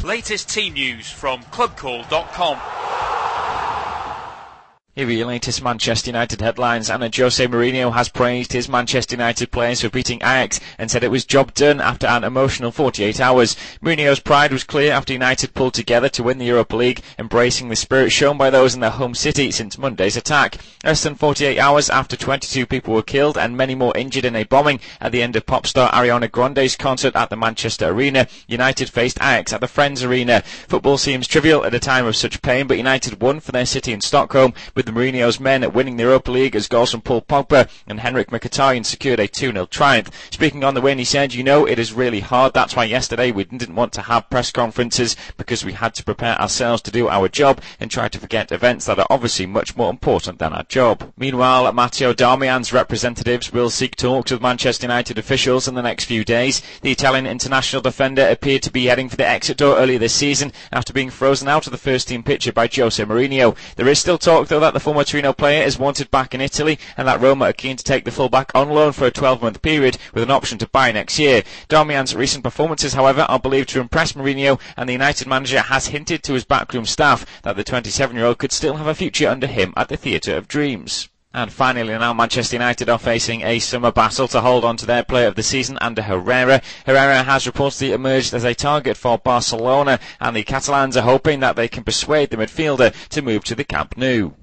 Latest team news from clubcall.com. Here are your latest Manchester United headlines. And Jose Mourinho has praised his Manchester United players for beating Ajax and said it was job done after an emotional 48 hours. Mourinho's pride was clear after United pulled together to win the Europa League, embracing the spirit shown by those in their home city since Monday's attack. Less than 48 hours after 22 people were killed and many more injured in a bombing at the end of pop star Ariana Grande's concert at the Manchester Arena, United faced Ajax at the Friends Arena. Football seems trivial at a time of such pain, but United won for their city in Stockholm, with the Mourinho's men winning the Europa League as goals from Paul Pogba and Henrik Mkhitaryan secured a 2-0 triumph. Speaking on the win, he said, it is really hard. That's why yesterday we didn't want to have press conferences, because we had to prepare ourselves to do our job and try to forget events that are obviously much more important than our job. Meanwhile, Matteo Darmian's representatives will seek talks with Manchester United officials in the next few days. The Italian international defender appeared to be heading for the exit door earlier this season after being frozen out of the first team picture by Jose Mourinho. There is still talk, though, that the former Torino player is wanted back in Italy and that Roma are keen to take the fullback on loan for a 12-month period with an option to buy next year. Darmian's recent performances, however, are believed to impress Mourinho, and the United manager has hinted to his backroom staff that the 27-year-old could still have a future under him at the Theatre of Dreams. And finally now, Manchester United are facing a summer battle to hold on to their player of the season, Ander Herrera. Herrera has reportedly emerged as a target for Barcelona, and the Catalans are hoping that they can persuade the midfielder to move to the Camp Nou.